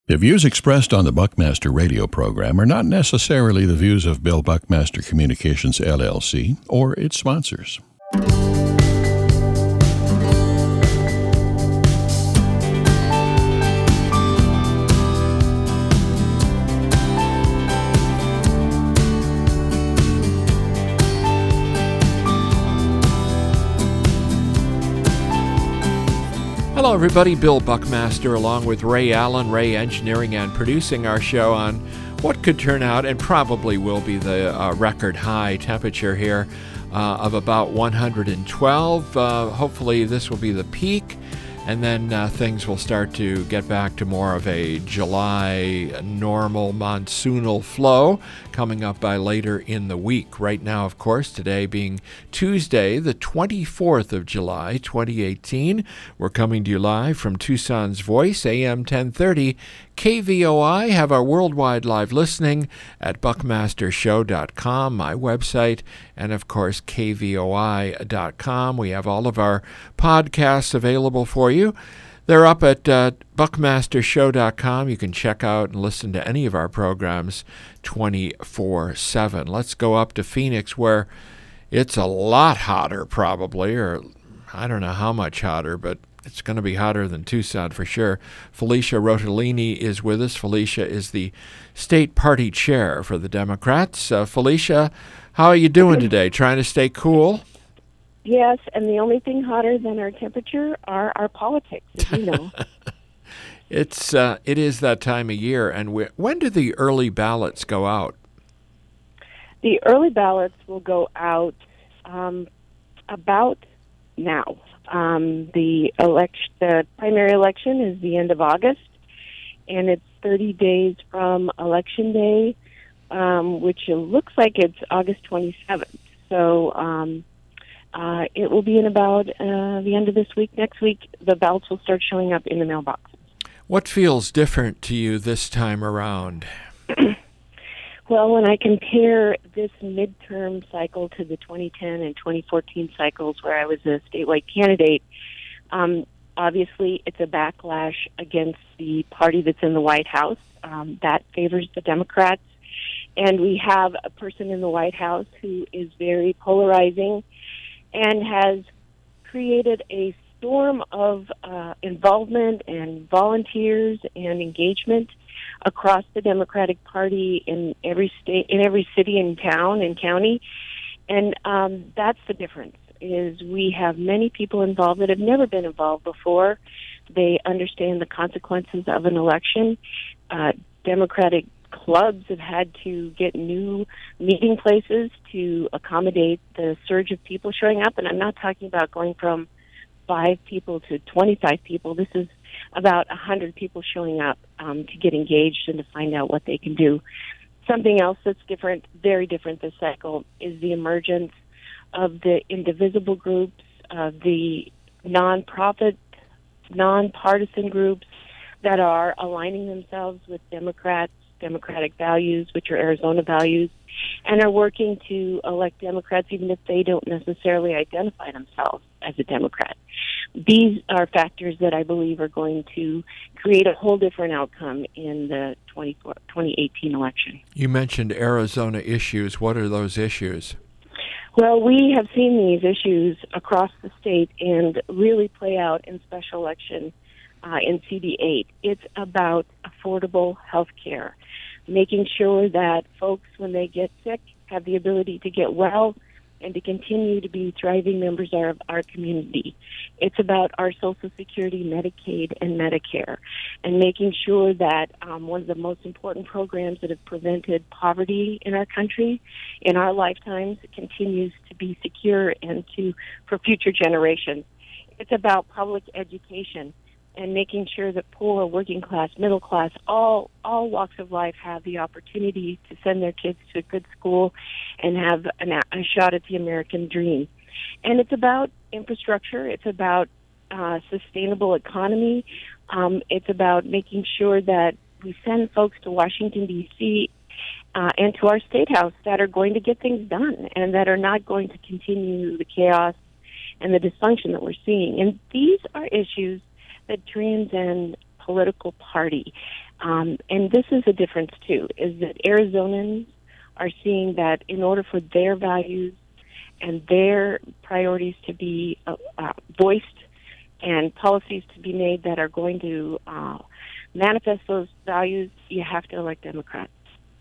The views expressed on the Buckmaster radio program are not necessarily the views of Bill Buckmaster Communications, LLC, or its sponsors. Hello everybody, Bill Buckmaster along with Ray Allen, Ray Engineering, and producing our show on what could turn out and probably will be the record high temperature here of about 112. Hopefully this will be the peak, and then things will start to get back to more of a July normal monsoonal flow coming up by later in the week. Right now, of course, today being Tuesday, the 24th of July, 2018, we're coming to you live from Tucson's Voice, AM 1030, KVOI. Have our worldwide live listening at buckmastershow.com, my website, and of course kvoi.com. We have all of our podcasts available for you. They're up at buckmastershow.com. You can check out and listen to any of our programs 24/7. Let's go up to Phoenix, where it's a lot hotter probably, or I don't know how much hotter, but it's going to be hotter than Tucson for sure. Felicia Rotellini is with us. Felicia is the state party chair for the Democrats. Felicia, how are you doing today? Trying to stay cool? Yes, and the only thing hotter than our temperature are our politics, as you know. It is that time of year. And when do the early ballots go out? The early ballots will go out about now. The primary election is the end of August, and it's 30 days from Election Day, which looks like it's August 27th. So it will be in about the end of this week. Next week, the ballots will start showing up in the mailboxes. What feels different to you this time around? Well, when I compare this midterm cycle to the 2010 and 2014 cycles where I was a statewide candidate, obviously it's a backlash against the party that's in the White House. That favors the Democrats. And we have a person in the White House who is very polarizing and has created a storm of involvement and volunteers and engagement across the Democratic Party in every state, in every city and town and county. And that's the difference, is we have many people involved that have never been involved before. They understand the consequences of an election. Democratic clubs have had to get new meeting places to accommodate the surge of people showing up. And I'm not talking about going from 5 people to 25 people. This is about 100 people showing up to get engaged and to find out what they can do. Something else that's different, very different this cycle, is the emergence of the indivisible groups, the nonprofit, nonpartisan groups that are aligning themselves with democratic values, which are Arizona values, and are working to elect Democrats even if they don't necessarily identify themselves as a Democrat. These are factors that I believe are going to create a whole different outcome in the 2018 election. You mentioned Arizona issues. What are those issues? Well, we have seen these issues across the state and really play out in special election in CD8. It's about affordable health care, making sure that folks, when they get sick, have the ability to get well and to continue to be thriving members of our community. It's about our Social Security, Medicaid, and Medicare, and making sure that one of the most important programs that have prevented poverty in our country in our lifetimes continues to be secure and for future generations. It's about public education and making sure that poor, working class, middle class, all walks of life have the opportunity to send their kids to a good school and have a shot at the American dream. And it's about infrastructure. It's about sustainable economy. It's about making sure that we send folks to Washington, D.C., and to our State House that are going to get things done and that are not going to continue the chaos and the dysfunction that we're seeing. And these are issues that transcend political party. And this is a difference, too, is that Arizonans are seeing that in order for their values and their priorities to be voiced and policies to be made that are going to manifest those values, you have to elect Democrats.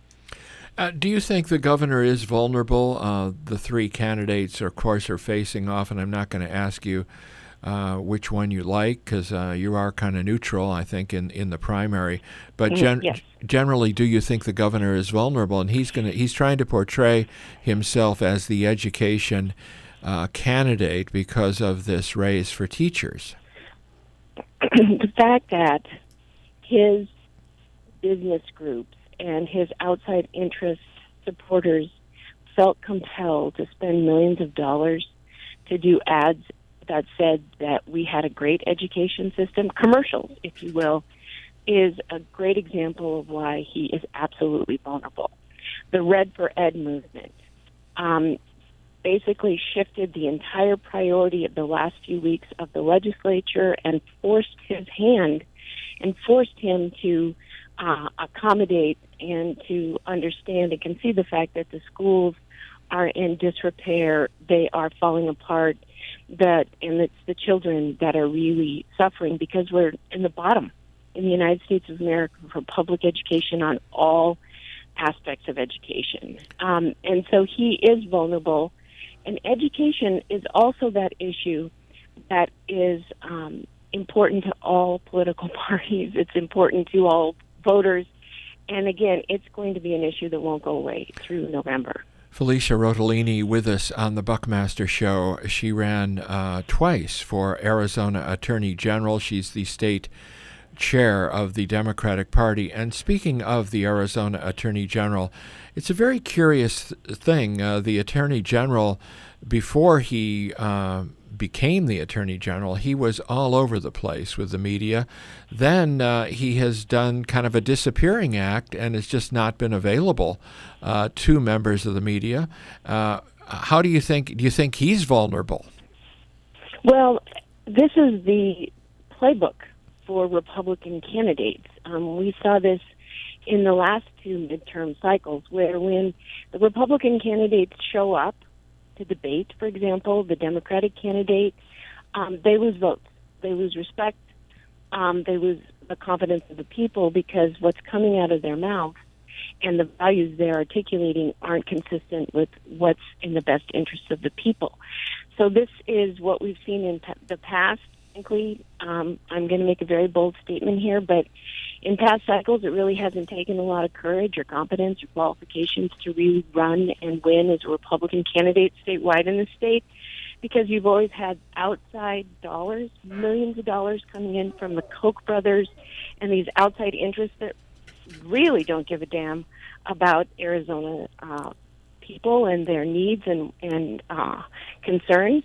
Do you think the governor is vulnerable? The three candidates, of course, are facing off, and I'm not going to ask you which one you like, because you are kind of neutral, I think, in the primary. But Yes. generally, do you think the governor is vulnerable? And he's trying to portray himself as the education candidate because of this raise for teachers. The fact that his business groups and his outside interest supporters felt compelled to spend millions of dollars to do ads that said that we had a great education system, commercials, if you will, is a great example of why he is absolutely vulnerable. The Red for Ed movement basically shifted the entire priority of the last few weeks of the legislature and forced his hand and forced him to accommodate and to understand and concede the fact that the schools are in disrepair, they are falling apart, and it's the children that are really suffering because we're in the bottom in the United States of America for public education on all aspects of education. And so he is vulnerable. And education is also that issue that is important to all political parties. It's important to all voters. And again, it's going to be an issue that won't go away through November. Felicia Rotolini with us on the Buckmaster Show. She ran twice for Arizona Attorney General. She's the state chair of the Democratic Party. And speaking of the Arizona Attorney General, it's a very curious thing. The Attorney General, before he became the Attorney General, he was all over the place with the media. Then he has done kind of a disappearing act and has just not been available to members of the media. How do you think he's vulnerable? Well, this is the playbook for Republican candidates. We saw this in the last two midterm cycles, where when the Republican candidates show up to debate, for example, the Democratic candidate, they lose votes. They lose respect. They lose the confidence of the people because what's coming out of their mouth and the values they're articulating aren't consistent with what's in the best interest of the people. So this is what we've seen in the past. Frankly, I'm going to make a very bold statement here, but in past cycles, it really hasn't taken a lot of courage or competence or qualifications to really run and win as a Republican candidate statewide in the state, because you've always had outside dollars, millions of dollars coming in from the Koch brothers and these outside interests that really don't give a damn about Arizona people and their needs and concerns.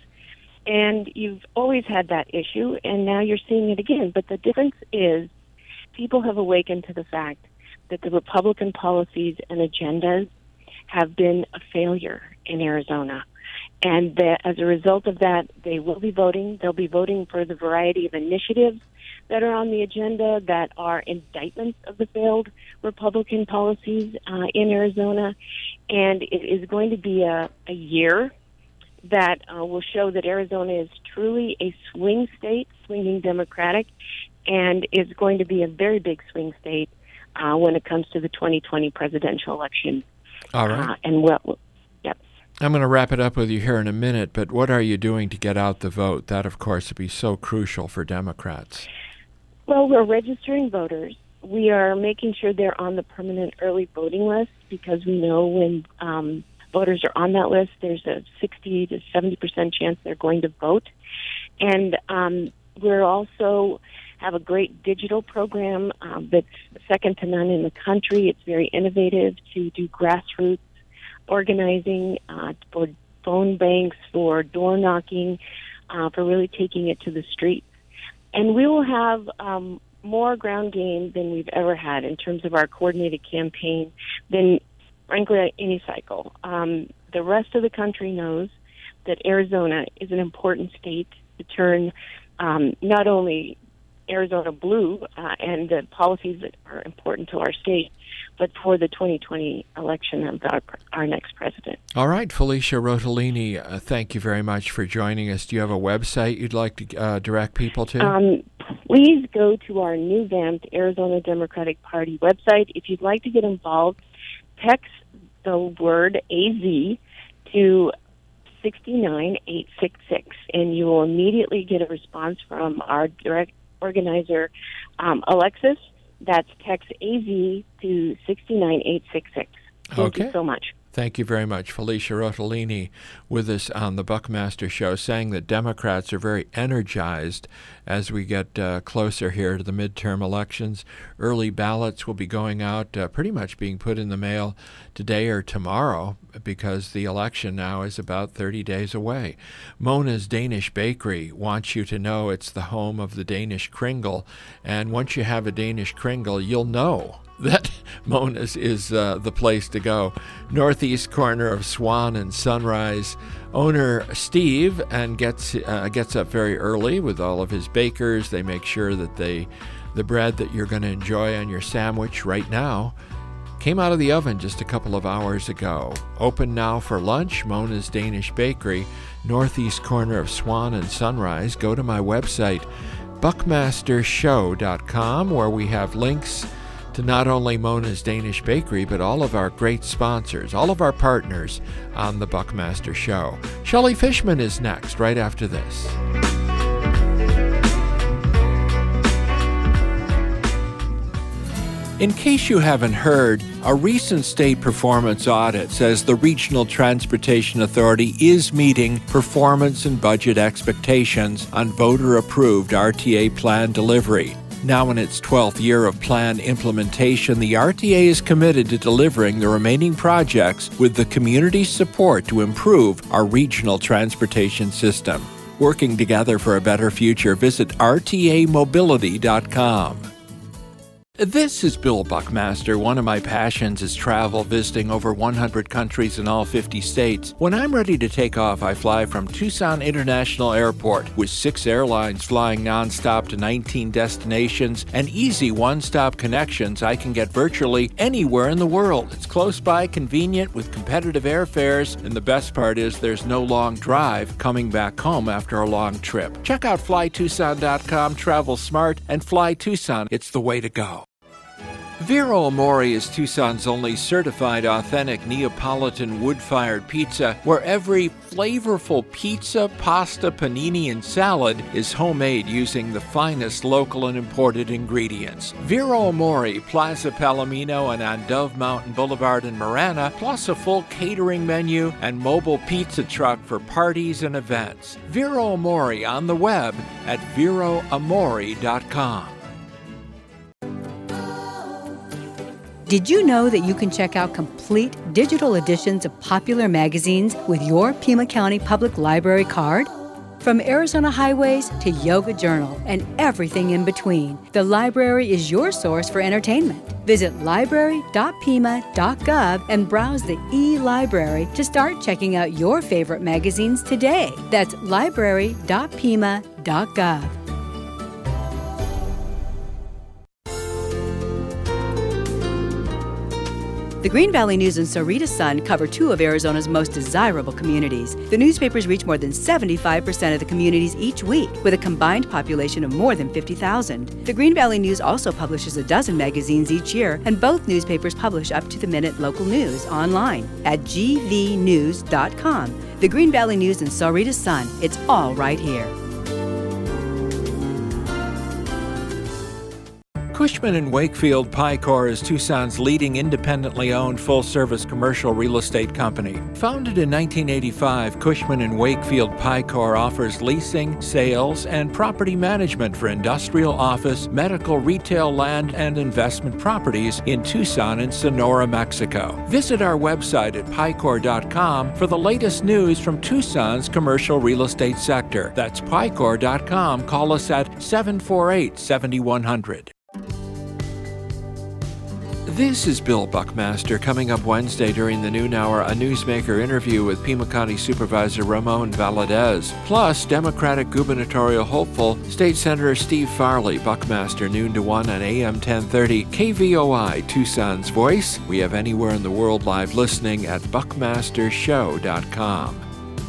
And you've always had that issue, and now you're seeing it again. But the difference is people have awakened to the fact that the Republican policies and agendas have been a failure in Arizona. And that as a result of that, they will be voting. They'll be voting for the variety of initiatives that are on the agenda that are indictments of the failed Republican policies in Arizona. And it is going to be a year that will show that Arizona is truly a swing state, swinging Democratic, and is going to be a very big swing state when it comes to the 2020 presidential election. All right. Yep. I'm going to wrap it up with you here in a minute, but what are you doing to get out the vote? That, of course, would be so crucial for Democrats. Well, we're registering voters. We are making sure they're on the permanent early voting list, because we know when voters are on that list, there's a 60 to 70% chance they're going to vote. And we're also have a great digital program that's second to none in the country. It's very innovative to do grassroots organizing, for phone banks, for door knocking, for really taking it to the streets. And we will have more ground game than we've ever had in terms of our coordinated campaign than, frankly, any cycle. The rest of the country knows that Arizona is an important state to turn not only Arizona blue and the policies that are important to our state, but for the 2020 election of our next president. All right, Felicia Rotolini, thank you very much for joining us. Do you have a website you'd like to direct people to? Please go to our new vamped Arizona Democratic Party website. If you'd like to get involved, text the word AZ to 69866, and you will immediately get a response from our direct organizer, Alexis. That's text AZ to 69866. Thank you so much. Thank you very much. Felicia Rotolini with us on the Buckmaster Show, saying that Democrats are very energized as we get closer here to the midterm elections. Early ballots will be going out, pretty much being put in the mail today or tomorrow, because the election now is about 30 days away. Mona's Danish Bakery wants you to know it's the home of the Danish Kringle, and once you have a Danish Kringle, you'll know that Mona's is the place to go. Northeast corner of Swan and Sunrise. Owner Steve and gets up very early with all of his bakers. They make sure that the bread that you're going to enjoy on your sandwich right now came out of the oven just a couple of hours ago. Open now for lunch, Mona's Danish Bakery, northeast corner of Swan and Sunrise. Go to my website, buckmastershow.com, where we have links to not only Mona's Danish Bakery, but all of our great sponsors, all of our partners on the Buckmaster Show. Shelley Fishman is next, right after this. In case you haven't heard, a recent state performance audit says the Regional Transportation Authority is meeting performance and budget expectations on voter-approved RTA plan delivery. Now in its 12th year of plan implementation, the RTA is committed to delivering the remaining projects with the community's support to improve our regional transportation system. Working together for a better future, visit rtamobility.com. This is Bill Buckmaster. One of my passions is travel, visiting over 100 countries in all 50 states. When I'm ready to take off, I fly from Tucson International Airport with 6 airlines flying nonstop to 19 destinations and easy one-stop connections. I can get virtually anywhere in the world. It's close by, convenient, with competitive airfares, and the best part is there's no long drive coming back home after a long trip. Check out flytucson.com, travel smart, and fly Tucson. It's the way to go. Vero Amore is Tucson's only certified authentic Neapolitan wood-fired pizza, where every flavorful pizza, pasta, panini, and salad is homemade using the finest local and imported ingredients. Vero Amore, Plaza Palomino, and on Dove Mountain Boulevard in Marana, plus a full catering menu and mobile pizza truck for parties and events. Vero Amore on the web at veroamore.com. Did you know that you can check out complete digital editions of popular magazines with your Pima County Public Library card? From Arizona Highways to Yoga Journal and everything in between, the library is your source for entertainment. Visit library.pima.gov and browse the e-library to start checking out your favorite magazines today. That's library.pima.gov. The Green Valley News and Sahuarita Sun cover 2 of Arizona's most desirable communities. The newspapers reach more than 75% of the communities each week, with a combined population of more than 50,000. The Green Valley News also publishes a dozen magazines each year, and both newspapers publish up-to-the-minute local news online at gvnews.com. The Green Valley News and Sahuarita Sun, it's all right here. Cushman & Wakefield Picor is Tucson's leading independently owned full-service commercial real estate company. Founded in 1985, Cushman & Wakefield Picor offers leasing, sales, and property management for industrial, office, medical, retail, land, and investment properties in Tucson and Sonora, Mexico. Visit our website at picor.com for the latest news from Tucson's commercial real estate sector. That's picor.com. Call us at 748-7100. This is Bill Buckmaster. Coming up Wednesday during the noon hour, a newsmaker interview with Pima County Supervisor Ramon Valadez. Plus, Democratic gubernatorial hopeful State Senator Steve Farley. Buckmaster, noon to 1 on AM 1030, KVOI, Tucson's Voice. We have anywhere in the world live listening at buckmastershow.com.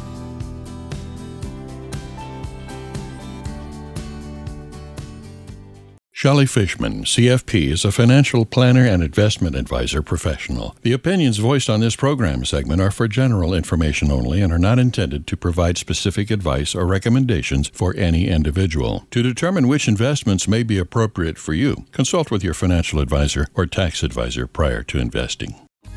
Shelley Fishman, CFP, is a financial planner and investment advisor professional. The opinions voiced on this program segment are for general information only and are not intended to provide specific advice or recommendations for any individual. To determine which investments may be appropriate for you, consult with your financial advisor or tax advisor prior to investing.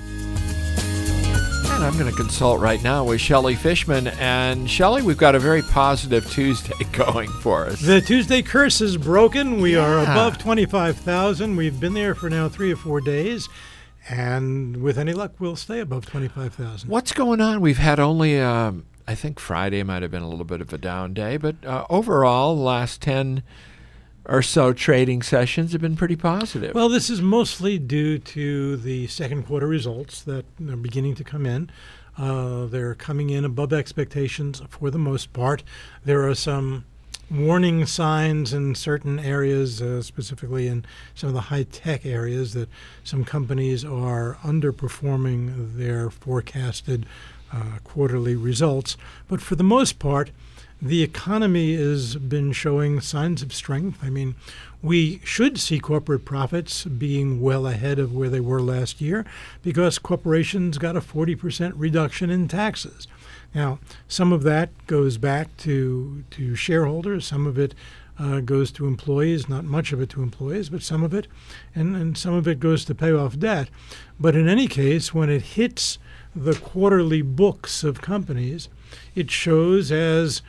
And I'm going to consult right now with Shelley Fishman. And Shelley, we've got a very positive Tuesday going for us. The Tuesday curse is broken. We are above 25,000. We've been there for now 3 or 4 days. And with any luck, we'll stay above 25,000. What's going on? We've had only, I think Friday might have been a little bit of a down day. But overall, the last 10 or so trading sessions have been pretty positive. Well, this is mostly due to the second quarter results that are beginning to come in. They're coming in above expectations for the most part. There are some warning signs in certain areas, specifically in some of the high-tech areas, that some companies are underperforming their forecasted quarterly results. But for the most part, the economy has been showing signs of strength. I mean, we should see corporate profits being well ahead of where they were last year because corporations got a 40% reduction in taxes. Now, some of that goes back to shareholders. Some of it goes to employees, not much of it to employees, but some of it, and some of it goes to pay off debt. But in any case, when it hits the quarterly books of companies, it shows as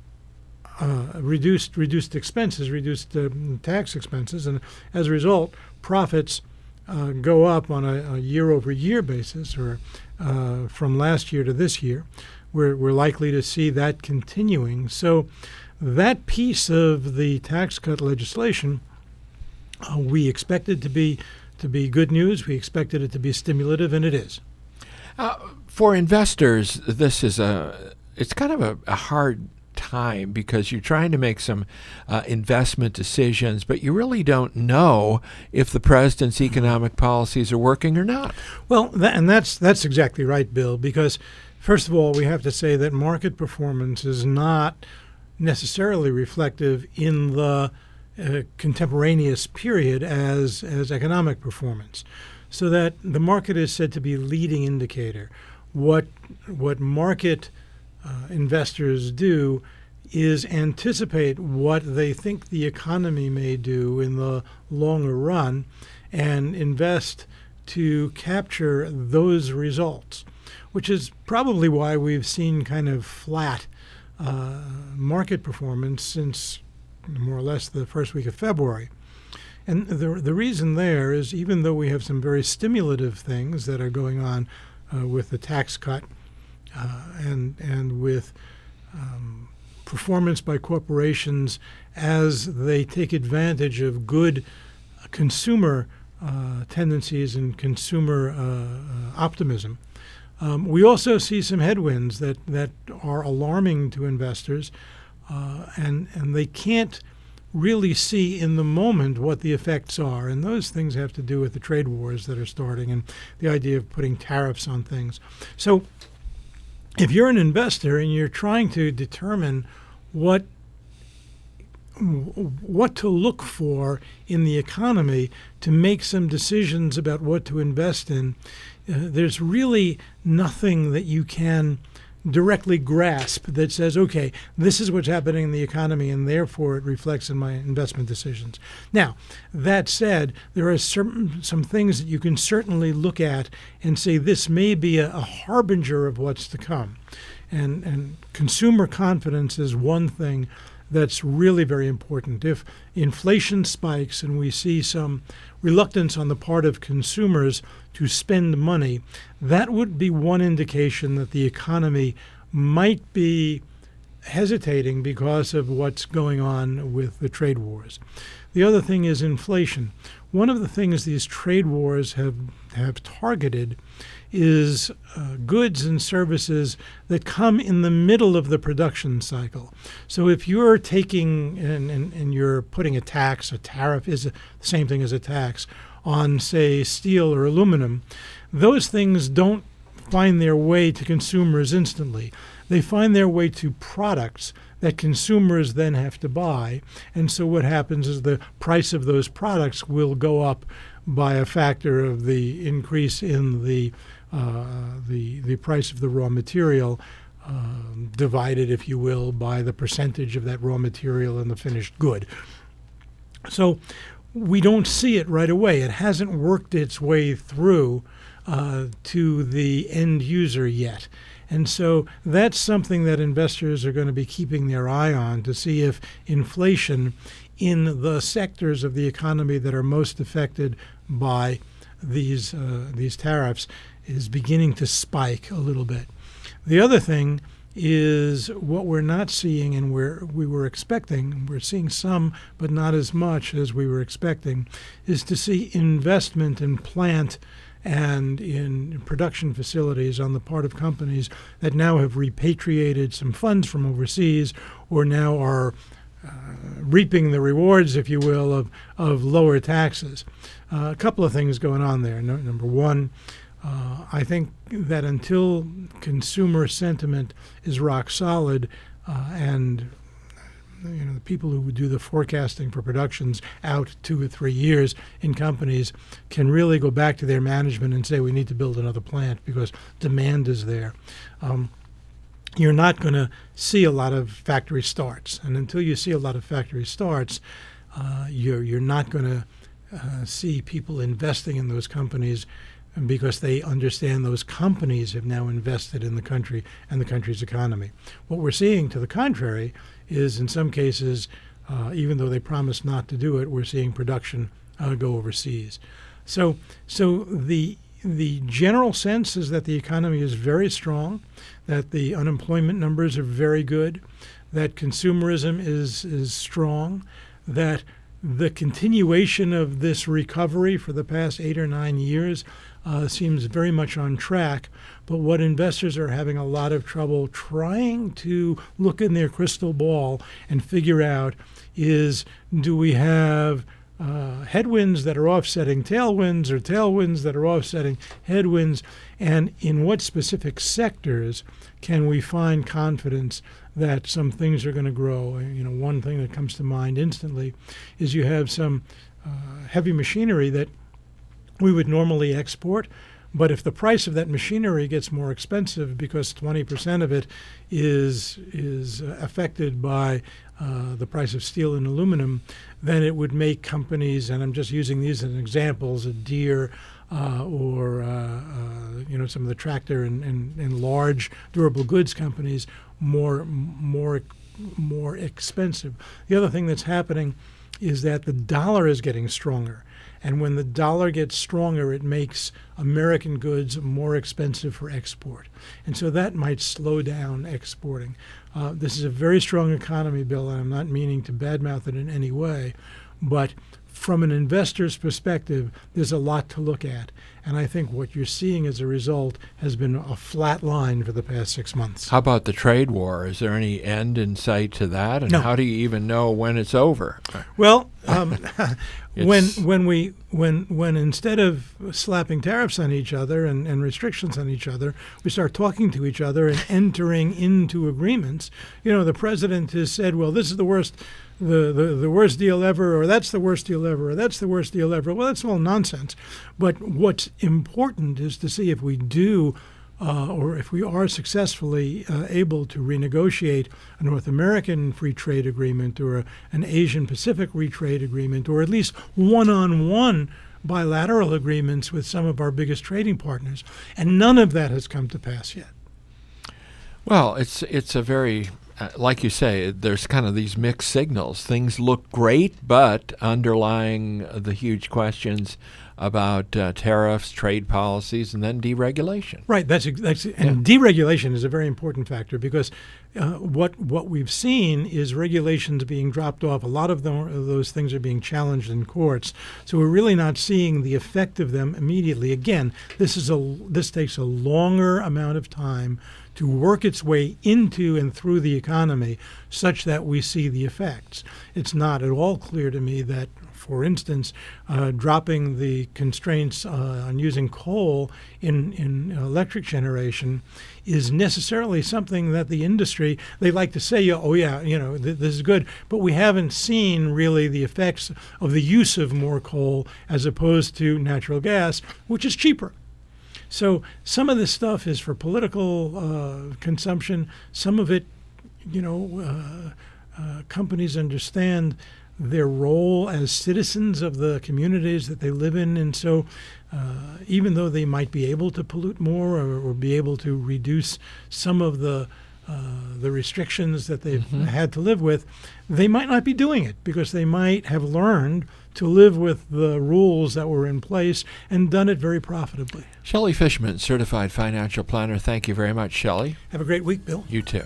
reduced expenses, reduced tax expenses, and as a result, profits go up on a year-over-year basis, or from last year to this year. We're likely to see that continuing. So that piece of the tax cut legislation, we expected to be good news. We expected it to be stimulative, and it is. For investors, this is it's kind of a hard time because you're trying to make some investment decisions, but you really don't know if the president's economic policies are working or not. Well, that's exactly right, Bill, because first of all, we have to say that market performance is not necessarily reflective in the contemporaneous period as economic performance, so that the market is said to be a leading indicator. What market investors do is anticipate what they think the economy may do in the longer run and invest to capture those results, which is probably why we've seen kind of flat market performance since more or less the first week of February. And the reason there is, even though we have some very stimulative things that are going on with the tax cut and with performance by corporations as they take advantage of good consumer tendencies and consumer optimism, we also see some headwinds that are alarming to investors, and they can't really see in the moment what the effects are. And those things have to do with the trade wars that are starting and the idea of putting tariffs on things. So if you're an investor and you're trying to determine what to look for in the economy to make some decisions about what to invest in, there's really nothing that you can directly grasp that says, okay, this is what's happening in the economy and therefore it reflects in my investment decisions. Now, that said, there are some things that you can certainly look at and say this may be a harbinger of what's to come. And consumer confidence is one thing that's really very important. If inflation spikes and we see some reluctance on the part of consumers to spend money, that would be one indication that the economy might be hesitating because of what's going on with the trade wars. The other thing is inflation. one of the things these trade wars have targeted is goods and services that come in the middle of the production cycle. So if you're taking and you're putting a tariff is the same thing as a tax on, say, steel or aluminum, those things don't find their way to consumers instantly. They find their way to products that consumers then have to buy. And so what happens is the price of those products will go up by a factor of the increase in the price of the raw material, divided, if you will, by the percentage of that raw material in the finished good. So we don't see it right away. It hasn't worked its way through to the end user yet. And so that's something that investors are going to be keeping their eye on to see if inflation in the sectors of the economy that are most affected by these tariffs is beginning to spike a little bit. The other thing is what we're not seeing and we were expecting, we're seeing some but not as much as we were expecting, is to see investment in plant and in production facilities on the part of companies that now have repatriated some funds from overseas or now are reaping the rewards, if you will, of lower taxes. A couple of things going on there. Number one, I think that until consumer sentiment is rock solid and the people who do the forecasting for productions out 2 or 3 years in companies can really go back to their management and say we need to build another plant because demand is there. You're not going to see a lot of factory starts, and until you see a lot of factory starts, you're not going to see people investing in those companies because they understand those companies have now invested in the country and the country's economy. What we're seeing, to the contrary, is in some cases, even though they promise not to do it, we're seeing production go overseas. So the general sense is that the economy is very strong, that the unemployment numbers are very good, that consumerism is strong, that the continuation of this recovery for the past 8 or 9 years seems very much on track. But what investors are having a lot of trouble trying to look in their crystal ball and figure out is, do we have headwinds that are offsetting tailwinds or tailwinds that are offsetting headwinds? And in what specific sectors can we find confidence that some things are going to grow? One thing that comes to mind instantly is you have some heavy machinery that we would normally export, but if the price of that machinery gets more expensive because 20% of it is affected by the price of steel and aluminum, then it would make companies, and I'm just using these as examples, a Deere or some of the tractor and large durable goods companies more expensive. The other thing that's happening is that the dollar is getting stronger. And when the dollar gets stronger, it makes American goods more expensive for export. And so that might slow down exporting. This is a very strong economy, Bill, and I'm not meaning to badmouth it in any way. But from an investor's perspective, there's a lot to look at. And I think what you're seeing as a result has been a flat line for the past 6 months. How about the trade war? Is there any end in sight to that? And No. How do you even know when it's over? Well, when instead of slapping tariffs on each other and restrictions on each other, we start talking to each other and entering into agreements. The president has said, well, this is the worst deal ever, or that's the worst deal ever, or that's the worst deal ever. Well, that's all nonsense. But what's important is to see if we do or if we are successfully able to renegotiate a North American free trade agreement or an Asian Pacific free trade agreement, or at least one-on-one bilateral agreements with some of our biggest trading partners. And none of that has come to pass yet. Well, it's a very, like you say, there's kind of these mixed signals. Things look great, but underlying the huge questions about tariffs, trade policies, and then deregulation. Right. That's and deregulation is a very important factor because what we've seen is regulations being dropped off. A lot of those things are being challenged in courts. So we're really not seeing the effect of them immediately. Again, this takes a longer amount of time to work its way into and through the economy such that we see the effects. It's not at all clear to me that, for instance, dropping the constraints on using coal in electric generation is necessarily something that the industry, they like to say, this is good, but we haven't seen really the effects of the use of more coal as opposed to natural gas, which is cheaper. So some of this stuff is for political consumption. Some of it, companies understand their role as citizens of the communities that they live in. And so even though they might be able to pollute more or be able to reduce some of the restrictions that they've had to live with, they might not be doing it because they might have learned to live with the rules that were in place and done it very profitably. Shelley Fishman, Certified Financial Planner. Thank you very much, Shelley. Have a great week, Bill. You too.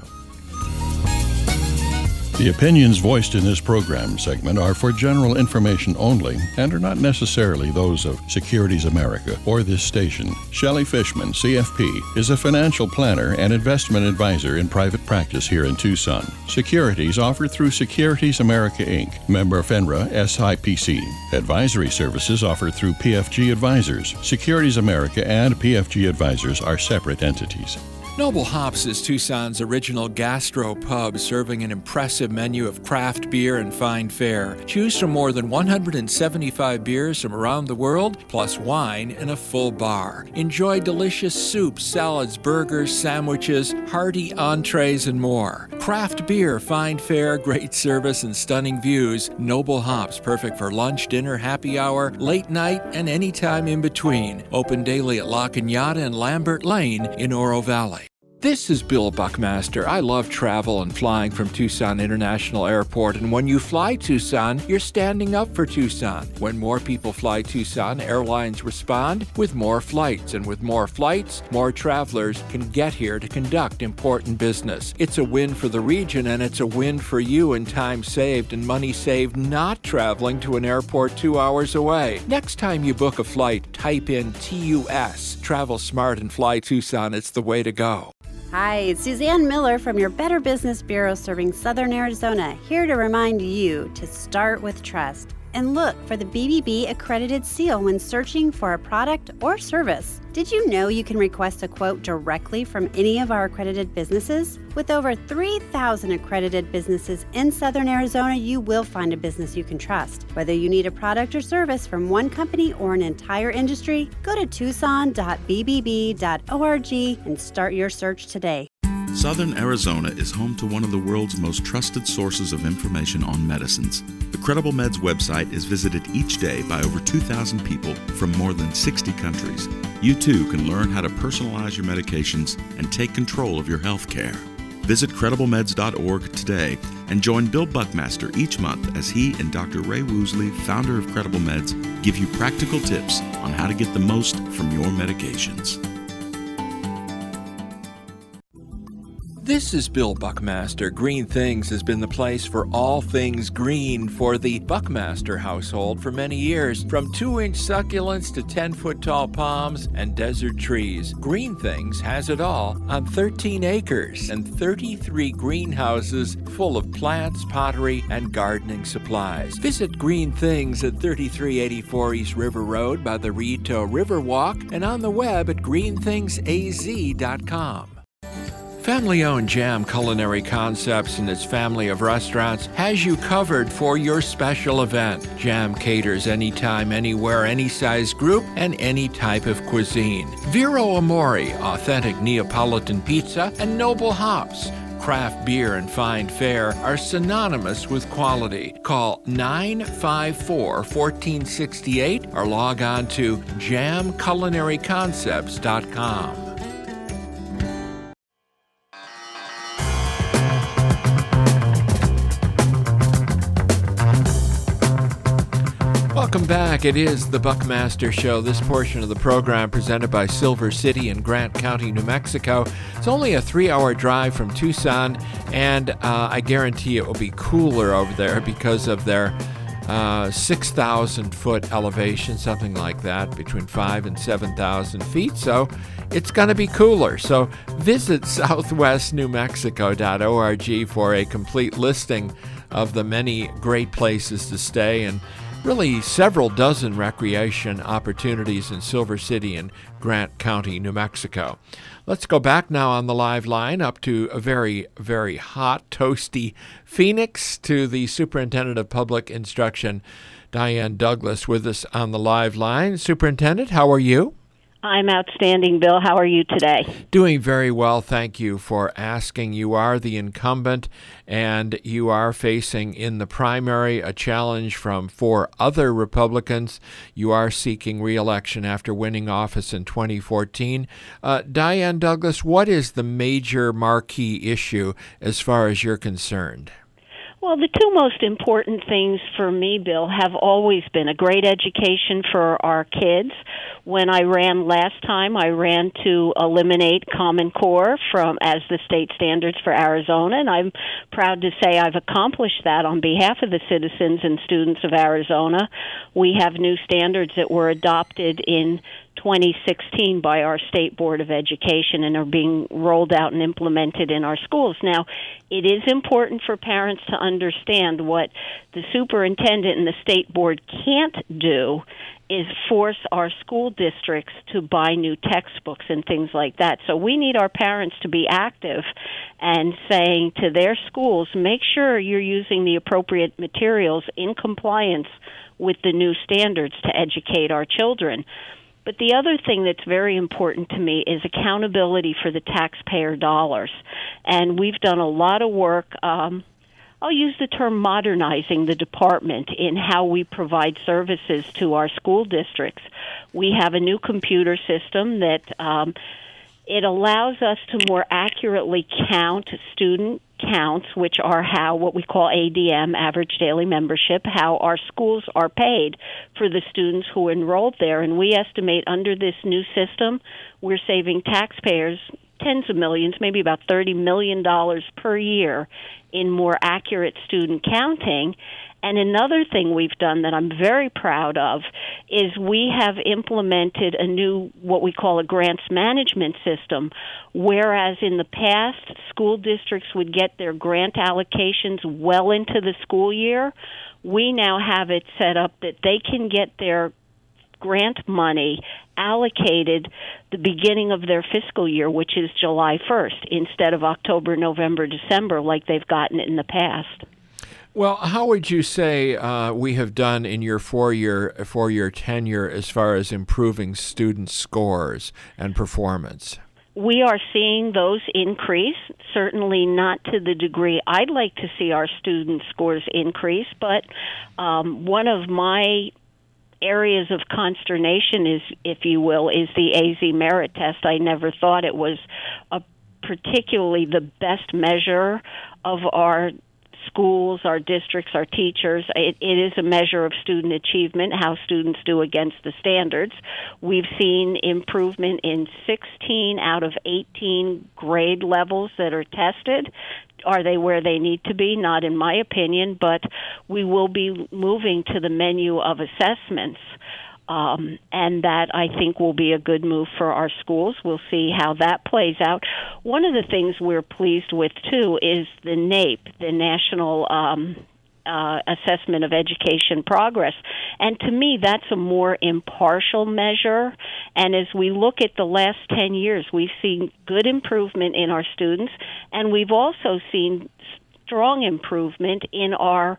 The opinions voiced in this program segment are for general information only and are not necessarily those of Securities America or this station. Shelley Fishman, CFP, is a financial planner and investment advisor in private practice here in Tucson. Securities offered through Securities America, Inc., member FINRA SIPC. Advisory services offered through PFG Advisors. Securities America and PFG Advisors are separate entities. Noble Hops is Tucson's original gastro pub, serving an impressive menu of craft beer and fine fare. Choose from more than 175 beers from around the world, plus wine and a full bar. Enjoy delicious soups, salads, burgers, sandwiches, hearty entrees, and more. Craft beer, fine fare, great service, and stunning views. Noble Hops, perfect for lunch, dinner, happy hour, late night, and any time in between. Open daily at La Cañada and Lambert Lane in Oro Valley. This is Bill Buckmaster. I love travel and flying from Tucson International Airport, and when you fly Tucson, you're standing up for Tucson. When more people fly Tucson, airlines respond with more flights, and with more flights, more travelers can get here to conduct important business. It's a win for the region, and it's a win for you in time saved and money saved not traveling to an airport 2 hours away. Next time you book a flight, type in TUS. Travel smart and fly Tucson. It's the way to go. Hi, it's Suzanne Miller from your Better Business Bureau serving Southern Arizona, here to remind you to start with trust and look for the BBB accredited seal when searching for a product or service. Did you know you can request a quote directly from any of our accredited businesses? With over 3,000 accredited businesses in Southern Arizona, you will find a business you can trust. Whether you need a product or service from one company or an entire industry, go to tucson.bbb.org and start your search today. Southern Arizona is home to one of the world's most trusted sources of information on medicines. The Credible Meds website is visited each day by over 2,000 people from more than 60 countries. You too can learn how to personalize your medications and take control of your health care. Visit CredibleMeds.org today and join Bill Buckmaster each month as he and Dr. Ray Woosley, founder of Credible Meds, give you practical tips on how to get the most from your medications. This is Bill Buckmaster. Green Things has been the place for all things green for the Buckmaster household for many years. From 2-inch succulents to 10-foot tall palms and desert trees, Green Things has it all on 13 acres and 33 greenhouses full of plants, pottery, and gardening supplies. Visit Green Things at 3384 East River Road by the Rito Riverwalk and on the web at greenthingsaz.com. Family-owned Jam Culinary Concepts and its family of restaurants has you covered for your special event. Jam caters anytime, anywhere, any size group, and any type of cuisine. Vero Amore, authentic Neapolitan pizza, and Noble Hops, craft beer and fine fare, are synonymous with quality. Call 954-1468 or log on to jamculinaryconcepts.com. Welcome back. back. It is the Buckmaster Show. This portion of the program presented by Silver City in Grant County, New Mexico. It's only a 3-hour drive from Tucson, and I guarantee it will be cooler over there because of their 6,000-foot elevation, something like that, between 5,000 and 7,000 feet. So it's going to be cooler. So visit southwestnewmexico.org for a complete listing of the many great places to stay and really several dozen recreation opportunities in Silver City and Grant County, New Mexico. Let's go back now on the live line up to a very, very hot, toasty Phoenix to the Superintendent of Public Instruction, Diane Douglas, with us on the live line. Superintendent, how are you? I'm outstanding, Bill. How are you today? Doing very well. Thank you for asking. You are the incumbent, and you are facing in the primary a challenge from 4 other Republicans. You are seeking re-election after winning office in 2014. Diane Douglas, what is the major marquee issue as far as you're concerned? Well, the 2 most important things for me, Bill, have always been a great education for our kids. When I ran last time, I ran to eliminate Common Core as the state standards for Arizona, and I'm proud to say I've accomplished that on behalf of the citizens and students of Arizona. We have new standards that were adopted in 2016 by our State Board of Education and are being rolled out and implemented in our schools. Now, it is important for parents to understand what the superintendent and the State Board can't do is force our school districts to buy new textbooks and things like that. So we need our parents to be active and saying to their schools, make sure you're using the appropriate materials in compliance with the new standards to educate our children. But the other thing that's very important to me is accountability for the taxpayer dollars. And we've done a lot of work, I'll use the term modernizing the department in how we provide services to our school districts. We have a new computer system that it allows us to more accurately count student counts, which are what we call ADM, average daily membership, how our schools are paid for the students who enrolled there. And we estimate under this new system, we're saving taxpayers tens of millions, maybe about $30 million per year in more accurate student counting. And another thing we've done that I'm very proud of is we have implemented a new, what we call a grants management system, whereas in the past, school districts would get their grant allocations well into the school year. We now have it set up that they can get their grant money allocated the beginning of their fiscal year, which is July 1st, instead of October, November, December, like they've gotten it in the past. Well, how would you say we have done in your four-year tenure as far as improving student scores and performance? We are seeing those increase, certainly not to the degree I'd like to see our student scores increase, but one of my areas of consternation is, if you will, is the AZ merit test. I never thought it was particularly the best measure of our schools, our districts, our teachers. It is a measure of student achievement, how students do against the standards. We've seen improvement in 16 out of 18 grade levels that are tested. Are they where they need to be? Not in my opinion, but we will be moving to the menu of assessments. And that, I think, will be a good move for our schools. We'll see how that plays out. One of the things we're pleased with, too, is the NAEP, the National Assessment of Education Progress. And to me, that's a more impartial measure. And as we look at the last 10 years, we've seen good improvement in our students, and we've also seen strong improvement in our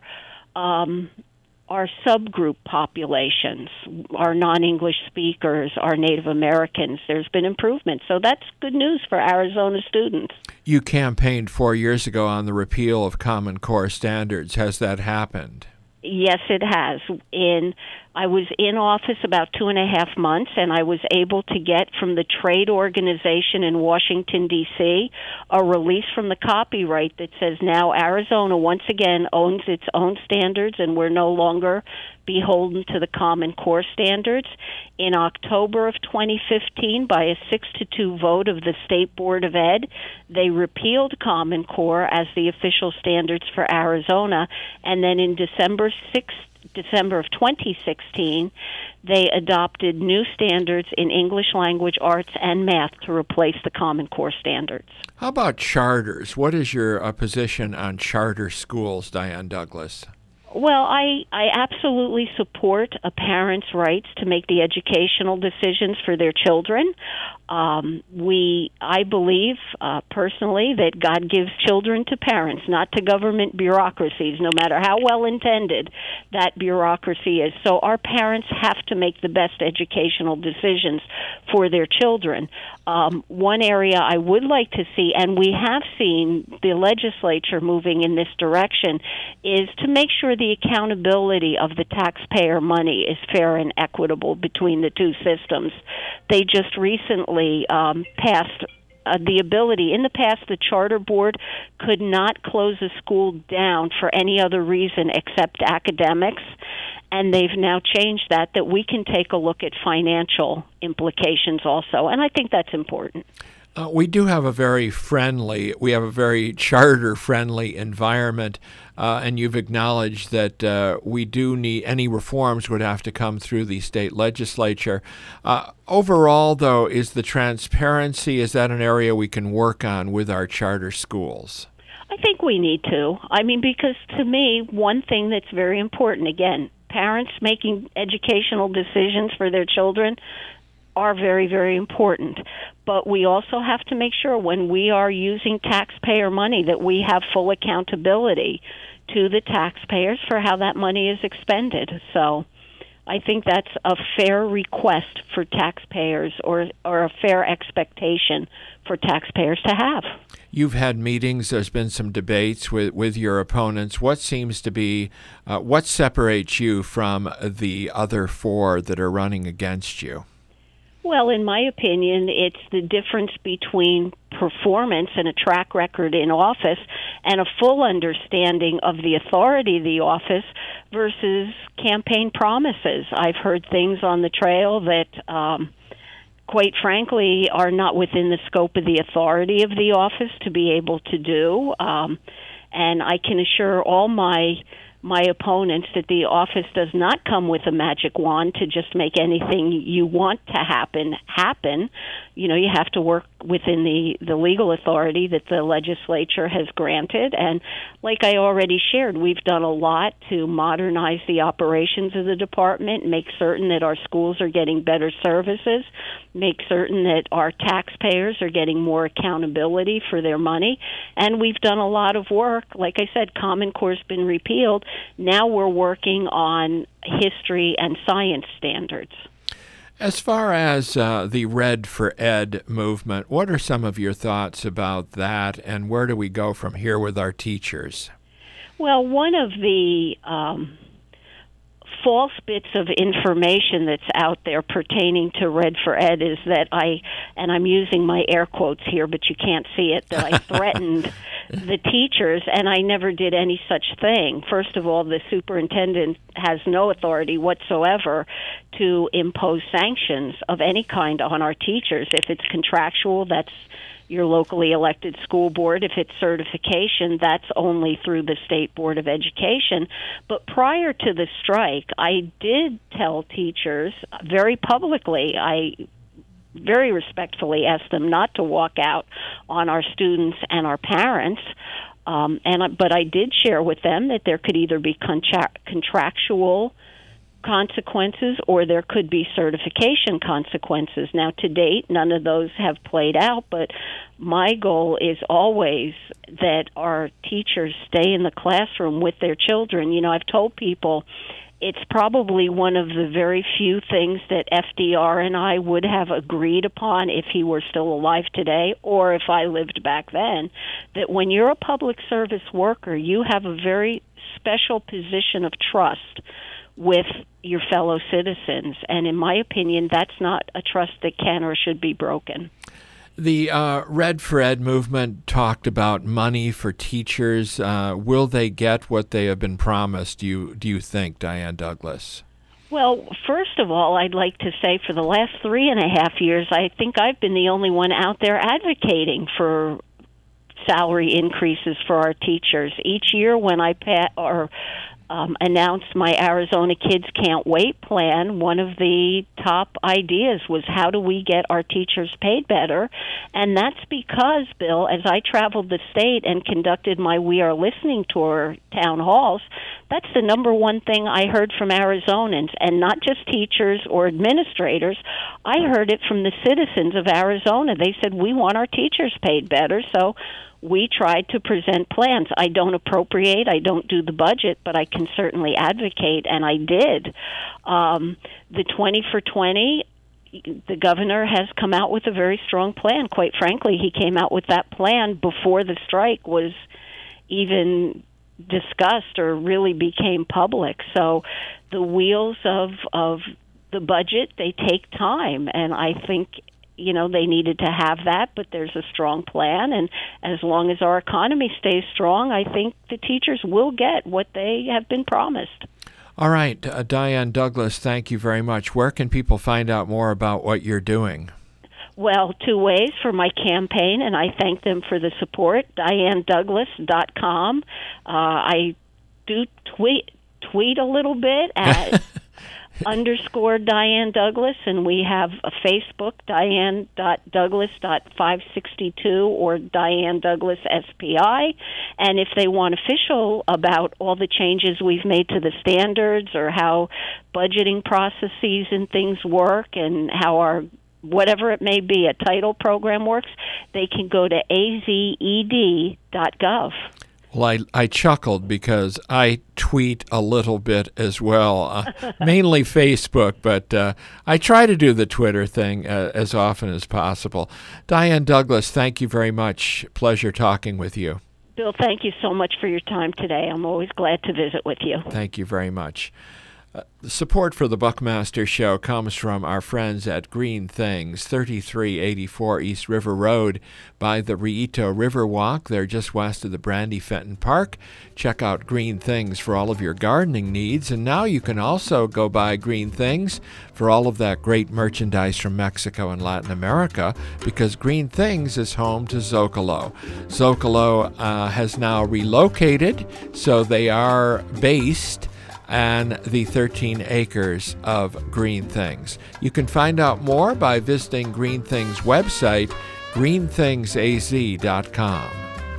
subgroup populations, our non-English speakers, our Native Americans. There's been improvement. So that's good news for Arizona students. You campaigned 4 years ago on the repeal of Common Core standards. Has that happened? Yes, it has. In I was in office about 2.5 months, and I was able to get from the trade organization in Washington, D.C., a release from the copyright that says now Arizona once again owns its own standards, and we're no longer beholden to the Common Core standards. In October of 2015, by a 6-2 vote of the State Board of Ed, they repealed Common Core as the official standards for Arizona, and then in December of 2016, they adopted new standards in English language arts and math to replace the Common Core standards. How about charters? What is your position on charter schools, Diane Douglas? Well, I absolutely support a parent's rights to make the educational decisions for their children. I believe personally that God gives children to parents, not to government bureaucracies, no matter how well intended that bureaucracy is. So our parents have to make the best educational decisions for their children. One area I would like to see, and we have seen the legislature moving in this direction, is to make sure the accountability of the taxpayer money is fair and equitable between the two systems. They just recently passed the ability. In the past, the charter board could not close a school down for any other reason except academics, and they've now changed that we can take a look at financial implications also, and I think that's important. We do have a very charter-friendly environment, and you've acknowledged that we do need, any reforms would have to come through the state legislature. Overall, though, is the transparency, is that an area we can work on with our charter schools? I think we need to. I mean, because to me, one thing that's very important, again, parents making educational decisions for their children are very, very important. But we also have to make sure when we are using taxpayer money that we have full accountability to the taxpayers for how that money is expended. So I think that's a fair request for taxpayers or a fair expectation for taxpayers to have. You've had meetings, there's been some debates with your opponents. What seems to be, what separates you from the other four that are running against you? Well, in my opinion, it's the difference between performance and a track record in office and a full understanding of the authority of the office versus campaign promises. I've heard things on the trail that, quite frankly, are not within the scope of the authority of the office to be able to do. And I can assure all my opponents that the office does not come with a magic wand to just make anything you want to happen. You know, you have to work within the legal authority that the legislature has granted. And like I already shared, we've done a lot to modernize the operations of the department, make certain that our schools are getting better services, make certain that our taxpayers are getting more accountability for their money. And we've done a lot of work. Like I said, Common Core's been repealed. Now we're working on history and science standards. As far as the Red for Ed movement, what are some of your thoughts about that, and where do we go from here with our teachers? Well, one of the false bits of information that's out there pertaining to Red for Ed is that I'm using my air quotes here, but you can't see it, that I threatened the teachers, and I never did any such thing. First of all, the superintendent has no authority whatsoever to impose sanctions of any kind on our teachers. If it's contractual, that's your locally elected school board. If it's certification, that's only through the State Board of Education. But prior to the strike, I did tell teachers very publicly, I very respectfully asked them not to walk out on our students and our parents. But I did share with them that there could either be contractual consequences or there could be certification consequences. Now, to date, none of those have played out, but my goal is always that our teachers stay in the classroom with their children. You know, I've told people it's probably one of the very few things that FDR and I would have agreed upon if he were still alive today or if I lived back then, that when you're a public service worker, you have a very special position of trust with your fellow citizens. And in my opinion, that's not a trust that can or should be broken. The Red for Ed movement talked about money for teachers. Will they get what they have been promised, do you think, Diane Douglas? Well, first of all, I'd like to say for the last 3.5 years, I think I've been the only one out there advocating for salary increases for our teachers. Each year when I announced my Arizona Kids Can't Wait plan, one of the top ideas was how do we get our teachers paid better? And that's because, Bill, as I traveled the state and conducted my We Are Listening tour town halls, that's the number one thing I heard from Arizonans, and not just teachers or administrators. I heard it from the citizens of Arizona. They said, we want our teachers paid better, so we tried to present plans. I don't appropriate, I don't do the budget, but I can certainly advocate, and I did. The 20 for 20, the governor has come out with a very strong plan. Quite frankly, he came out with that plan before the strike was even discussed or really became public. So the wheels of the budget, they take time, and I think they needed to have that, but there's a strong plan, and as long as our economy stays strong, I think the teachers will get what they have been promised. All right, Diane Douglas, thank you very much. Where can people find out more about what you're doing? Well, 2 ways for my campaign, and I thank them for the support. DianeDouglas.com. I do tweet a little bit at _ Diane Douglas, and we have a Facebook, Diane.Douglas.562 or Diane Douglas SPI. And if they want official about all the changes we've made to the standards or how budgeting processes and things work and how our whatever it may be, a title program works, they can go to azed.gov. Well, I chuckled because I tweet a little bit as well, mainly Facebook, but I try to do the Twitter thing as often as possible. Diane Douglas, thank you very much. Pleasure talking with you. Bill, thank you so much for your time today. I'm always glad to visit with you. Thank you very much. The support for the Buckmaster Show comes from our friends at Green Things, 3384 East River Road by the Rito Riverwalk. They're just west of the Brandy Fenton Park. Check out Green Things for all of your gardening needs. And now you can also go by Green Things for all of that great merchandise from Mexico and Latin America, because Green Things is home to Zocalo. Zocalo has now relocated, so they are based and the 13 acres of Green Things. You can find out more by visiting Green Things' website, greenthingsaz.com.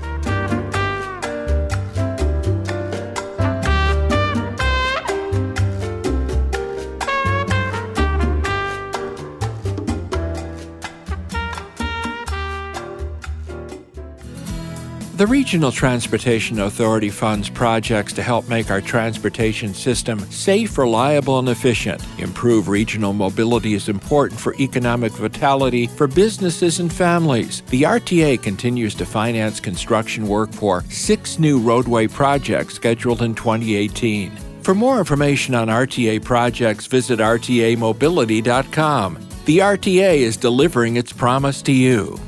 The Regional Transportation Authority funds projects to help make our transportation system safe, reliable, and efficient. Improve regional mobility is important for economic vitality for businesses and families. The RTA continues to finance construction work for 6 new roadway projects scheduled in 2018. For more information on RTA projects, visit rtamobility.com. The RTA is delivering its promise to you.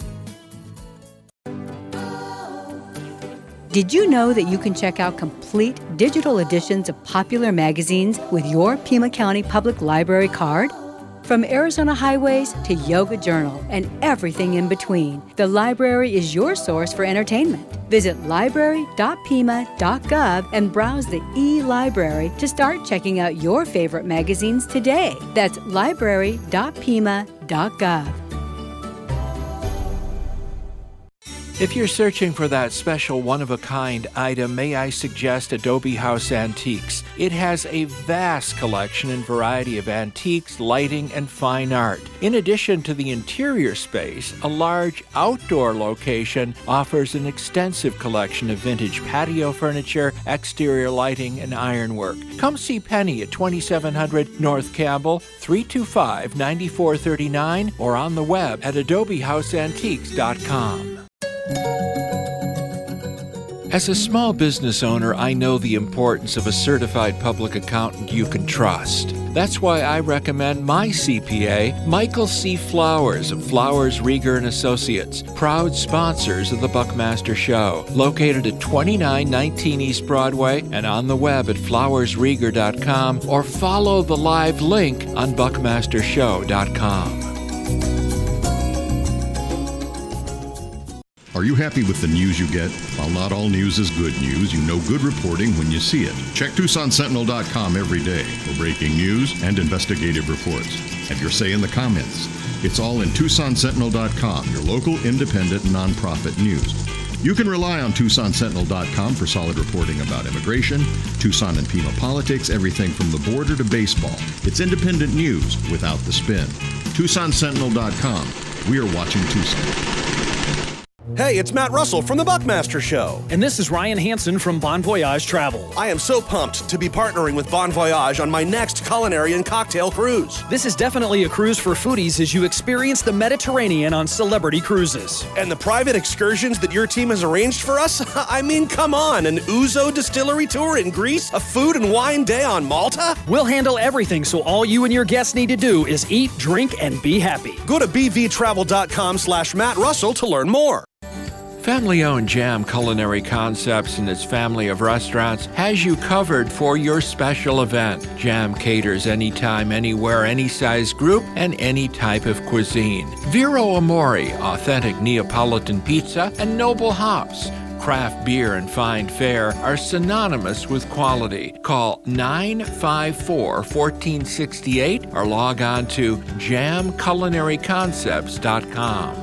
Did you know that you can check out complete digital editions of popular magazines with your Pima County Public Library card? From Arizona Highways to Yoga Journal and everything in between, the library is your source for entertainment. Visit library.pima.gov and browse the e-library to start checking out your favorite magazines today. That's library.pima.gov. If you're searching for that special one-of-a-kind item, may I suggest Adobe House Antiques. It has a vast collection and variety of antiques, lighting, and fine art. In addition to the interior space, a large outdoor location offers an extensive collection of vintage patio furniture, exterior lighting, and ironwork. Come see Penny at 2700 North Campbell, 325-9439, or on the web at adobehouseantiques.com. As a small business owner, I know the importance of a certified public accountant you can trust. That's why I recommend my CPA, Michael C. Flowers of Flowers, Rieger & Associates, proud sponsors of the Buckmaster Show, located at 2919 East Broadway and on the web at flowersrieger.com, or follow the live link on buckmastershow.com. Are you happy with the news you get? While not all news is good news, you know good reporting when you see it. Check TucsonSentinel.com every day for breaking news and investigative reports. Have your say in the comments. It's all in TucsonSentinel.com, your local independent nonprofit news. You can rely on TucsonSentinel.com for solid reporting about immigration, Tucson and Pima politics, everything from the border to baseball. It's independent news without the spin. TucsonSentinel.com. We are watching Tucson. Hey, it's Matt Russell from the Buckmaster Show. And this is Ryan Hansen from Bon Voyage Travel. I am so pumped to be partnering with Bon Voyage on my next culinary and cocktail cruise. This is definitely a cruise for foodies as you experience the Mediterranean on Celebrity Cruises. And the private excursions that your team has arranged for us? I mean, come on, an Ouzo distillery tour in Greece? A food and wine day on Malta? We'll handle everything, so all you and your guests need to do is eat, drink, and be happy. Go to bvtravel.com/Matt Russell to learn more. Family-owned Jam Culinary Concepts and its family of restaurants has you covered for your special event. Jam caters anytime, anywhere, any size group, and any type of cuisine. Vero Amore, authentic Neapolitan pizza, and Noble Hops, craft beer and fine fare, are synonymous with quality. Call 954-1468 or log on to jamculinaryconcepts.com.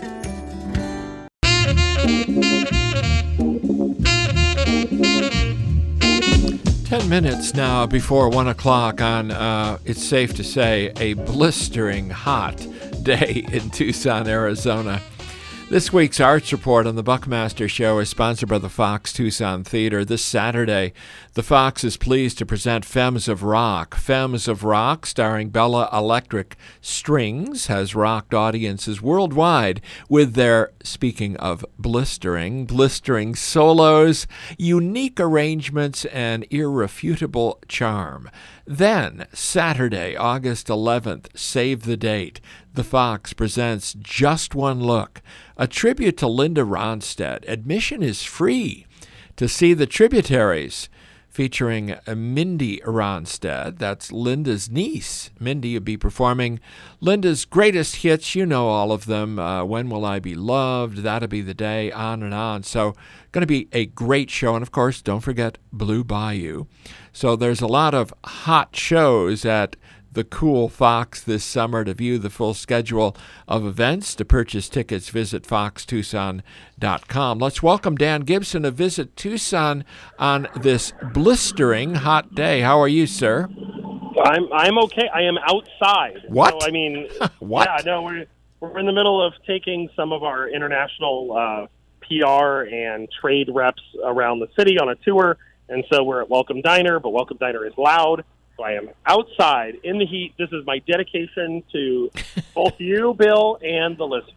10 minutes now before 1 o'clock on, it's safe to say, a blistering hot day in Tucson, Arizona. This week's Arts Report on the Buckmaster Show is sponsored by the Fox Tucson Theater. This Saturday, the Fox is pleased to present Femmes of Rock. Femmes of Rock, starring Bella Electric Strings, has rocked audiences worldwide with their, speaking of blistering solos, unique arrangements, and irrefutable charm. Then, Saturday, August 11th, save the date, the Fox presents Just One Look, a tribute to Linda Ronstadt. Admission is free. To see the Tributaries, featuring Mindy Ronstadt, that's Linda's niece. Mindy will be performing Linda's greatest hits. You know all of them. When Will I Be Loved? That'll Be the Day, on and on. So, going to be a great show. And, of course, don't forget Blue Bayou. So there's a lot of hot shows at the Cool Fox this summer. To view the full schedule of events, to purchase tickets, visit foxtucson.com. Let's welcome Dan Gibson of Visit Tucson on this blistering hot day. How are you, sir? I'm okay. I am outside. What? So, I mean, what? Yeah, no, we're in the middle of taking some of our international PR and trade reps around the city on a tour, and so we're at Welcome Diner, but Welcome Diner is loud. So I am outside in the heat. This is my dedication to both you, Bill, and the listeners.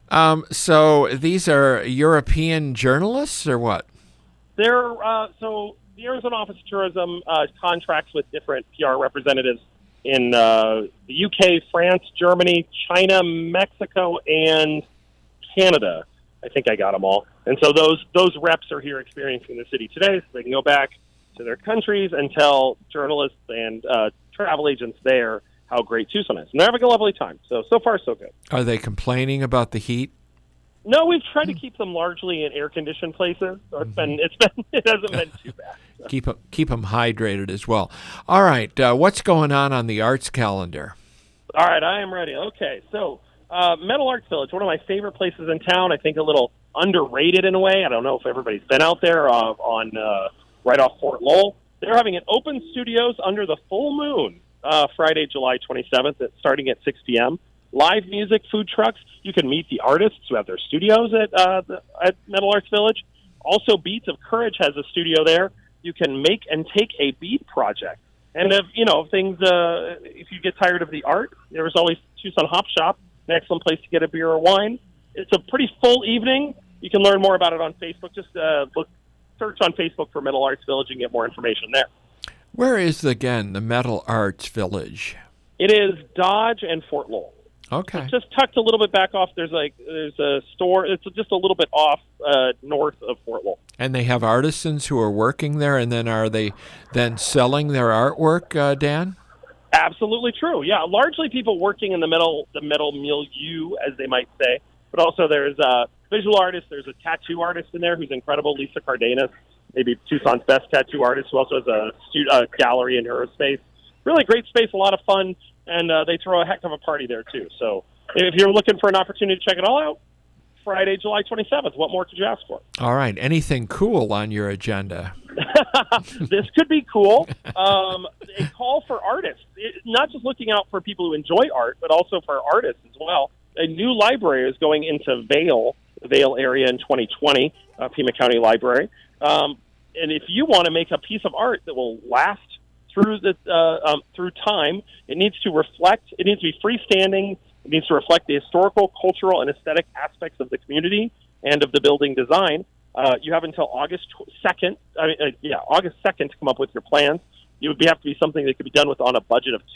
So these are European journalists or what? They're so the Arizona Office of Tourism contracts with different PR representatives in the UK, France, Germany, China, Mexico, and Canada. I think I got them all. And so those reps are here experiencing the city today, so they can go back to their countries and tell journalists and travel agents there how great Tucson is. And they're having a lovely time. So far, so good. Are they complaining about the heat? No, we've tried to keep them largely in air-conditioned places. So it hasn't been too bad. So. Keep them hydrated as well. All right, what's going on the arts calendar? All right, I am ready. Okay, so Metal Arts Village, one of my favorite places in town. I think a little underrated in a way. I don't know if everybody's been out there on right off Fort Lowell. They're having an open studios under the full moon Friday, July 27th, starting at 6 p.m. Live music, food trucks. You can meet the artists who have their studios at Metal Arts Village. Also, Beats of Courage has a studio there. You can make and take a bead project. And if you get tired of the art, there's always Tucson Hop Shop, an excellent place to get a beer or wine. It's a pretty full evening. You can learn more about it on Facebook. Just look search on Facebook for Metal Arts Village and get more information there. Where is, again, the Metal Arts Village? It is Dodge and Fort Lowell. Okay. It's just tucked a little bit back off. There's a store. It's just a little bit off north of Fort Lowell. And they have artisans who are working there, and then are they then selling their artwork, Dan? Absolutely true. Yeah, largely people working in the metal milieu, as they might say. But also there's a visual artist. There's a tattoo artist in there who's incredible, Lisa Cardenas, maybe Tucson's best tattoo artist, who also has a gallery in her space. Really great space, a lot of fun, and they throw a heck of a party there, too. So if you're looking for an opportunity to check it all out, Friday, July 27th, what more could you ask for? All right. Anything cool on your agenda? This could be cool. A call for artists, not just looking out for people who enjoy art, but also for artists as well. A new library is going into the Vail area in 2020, Pima County Library. And if you want to make a piece of art that will last through time, it needs to be freestanding. It needs to reflect the historical, cultural, and aesthetic aspects of the community and of the building design. You have until August 2nd to come up with your plans. It would have to be something that could be done on a budget of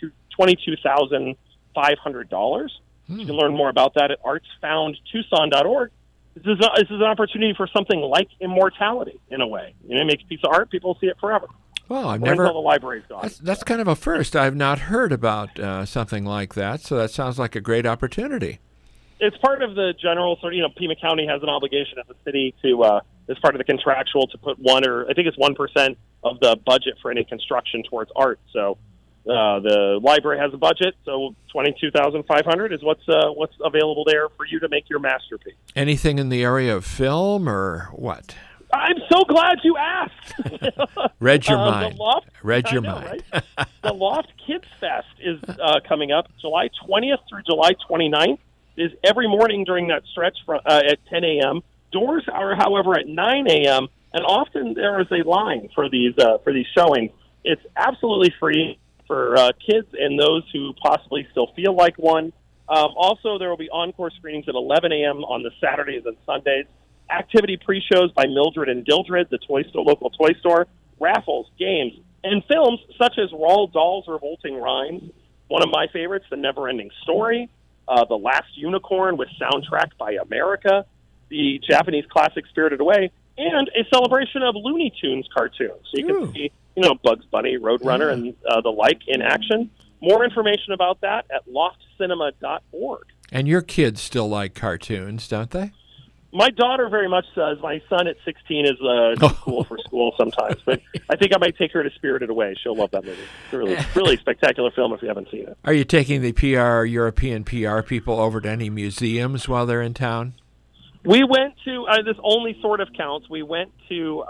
$22,500. You can learn more about that at artsfoundtucson.org. This is an opportunity for something like immortality, in a way. Make a piece of art, people will see it forever. Well, until the library's gone. That's kind of a first. I've not heard about something like that, so that sounds like a great opportunity. It's part of the general Pima County has an obligation as a city to, as part of the contractual, to put 1% of the budget for any construction towards art. So the library has a budget, so $22,500 is what's available there for you to make your masterpiece. Anything in the area of film or what? I'm so glad you asked. Read your mind. Read your mind. Right? The Loft Kids Fest is coming up July 20th through July 29th. Is every morning during that stretch at 10 a.m. Doors are, however, at 9 a.m. And often there is a line for these showings. It's absolutely free for kids and those who possibly still feel like one. Also, there will be encore screenings at 11 a.m. on the Saturdays and Sundays. Activity pre-shows by Mildred and Dildred, the local toy store, raffles, games, and films such as Roald Dahl's Revolting Rhymes, one of my favorites, The Never-Ending Story, The Last Unicorn with soundtrack by America, the Japanese classic Spirited Away, and a celebration of Looney Tunes cartoons. So you can see, Bugs Bunny, Roadrunner, and the like in action. More information about that at loftcinema.org. And your kids still like cartoons, don't they? My daughter very much does. My son at 16 is too cool for school sometimes. But I think I might take her to Spirited Away. She'll love that movie. It's a really spectacular film if you haven't seen it. Are you taking the European PR people over to any museums while they're in town? We went to, this only sort of counts, we went to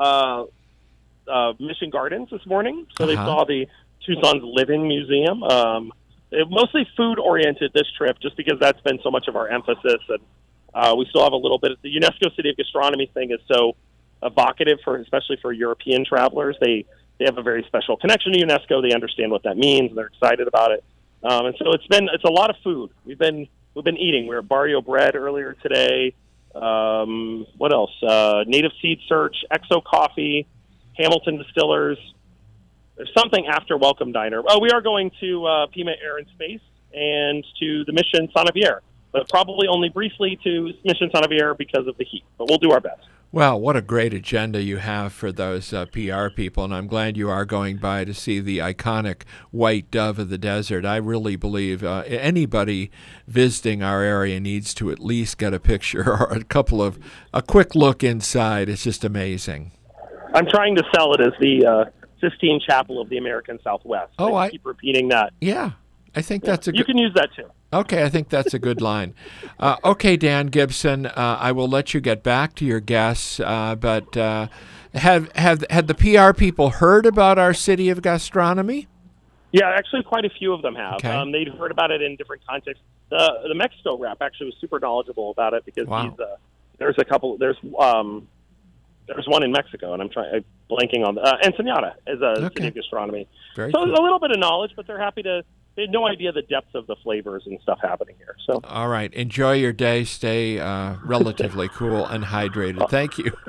Mission Gardens this morning. So they saw the Tucson's Living Museum. Mostly food-oriented this trip, just because that's been so much of our emphasis. And we still have a little bit. The UNESCO City of Gastronomy thing is so evocative, especially for European travelers. They have a very special connection to UNESCO. They understand what that means, and they're excited about it. And so it's a lot of food. We've been eating. We were at Barrio Bread earlier today. What else? Native Seed Search, Exo Coffee, Hamilton Distillers. There's something after Welcome Diner. Oh, we are going to Pima Air and Space and to the Mission San Javier, but probably only briefly to Mission San Javier because of the heat. But we'll do our best. Well, what a great agenda you have for those PR people, and I'm glad you are going by to see the iconic white dove of the desert. I really believe anybody visiting our area needs to at least get a picture or a quick look inside. It's just amazing. I'm trying to sell it as the Sistine Chapel of the American Southwest. I keep repeating that. Yeah, I think that's You can use that too. Okay, I think that's a good line. Okay, Dan Gibson, I will let you get back to your guests, but had the PR people heard about our City of Gastronomy? Yeah, actually quite a few of them have. Okay. They'd heard about it in different contexts. The Mexico rep actually was super knowledgeable about it because there's a couple. There's one in Mexico, and I'm blanking on Ensenada is a City of Gastronomy. Very so cool. A little bit of knowledge, but they're happy to. They had no idea the depth of the flavors and stuff happening here. So, all right, enjoy your day. Stay relatively cool and hydrated. Thank you.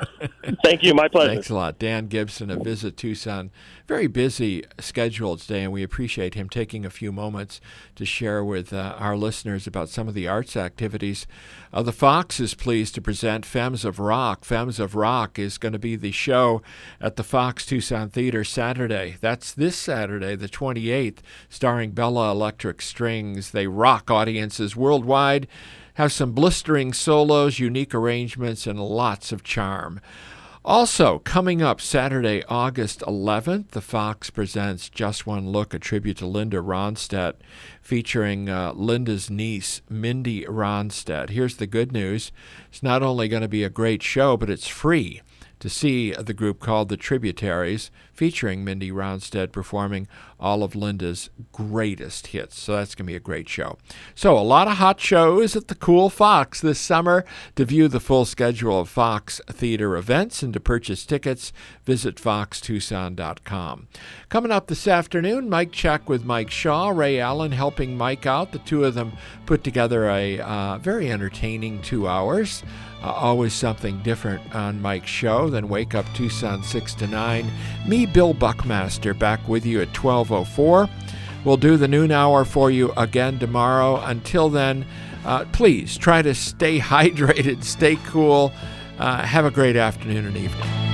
Thank you. My pleasure. Thanks a lot. Dan Gibson of Visit Tucson. Very busy schedule today, and we appreciate him taking a few moments to share with our listeners about some of the arts activities. The Fox is pleased to present Femmes of Rock. Femmes of Rock is going to be the show at the Fox Tucson Theater Saturday. That's this Saturday, the 28th, starring Bella Electric Strings. They rock audiences worldwide, have some blistering solos, unique arrangements, and lots of charm. Also, coming up Saturday, August 11th, the Fox presents Just One Look, a tribute to Linda Ronstadt, featuring Linda's niece, Mindy Ronstadt. Here's the good news. It's not only going to be a great show, but it's free to see the group called The Tributaries, featuring Mindy Ronstadt performing all of Linda's greatest hits. So that's going to be a great show. So a lot of hot shows at the Cool Fox this summer. To view the full schedule of Fox Theater events and to purchase tickets, visit foxtucson.com. Coming up this afternoon, Mike Check with Mike Shaw, Ray Allen helping Mike out. The two of them put together a very entertaining 2 hours. Always something different on Mike's show. Then Wake Up Tucson 6 to 9. Me, Bill Buckmaster, back with you at 12:04. We'll do the noon hour for you again tomorrow. Until then, please try to stay hydrated, stay cool. Have a great afternoon and evening.